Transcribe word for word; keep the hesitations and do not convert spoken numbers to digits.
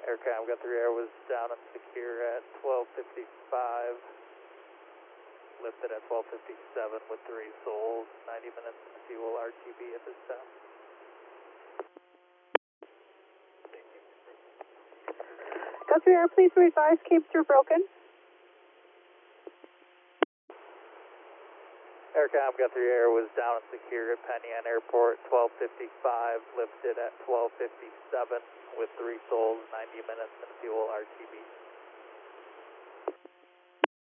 Aircam got three air was down and secure at twelve fifty-five. Lifted at twelve fifty-seven with three souls, ninety minutes in fuel R T B at this time. Got three air, please advise, Cape through broken. Aircam got three air was down and secure at Penn Yan Airport, twelve fifty-five. Lifted at twelve fifty-seven with three souls, ninety minutes in fuel R T B.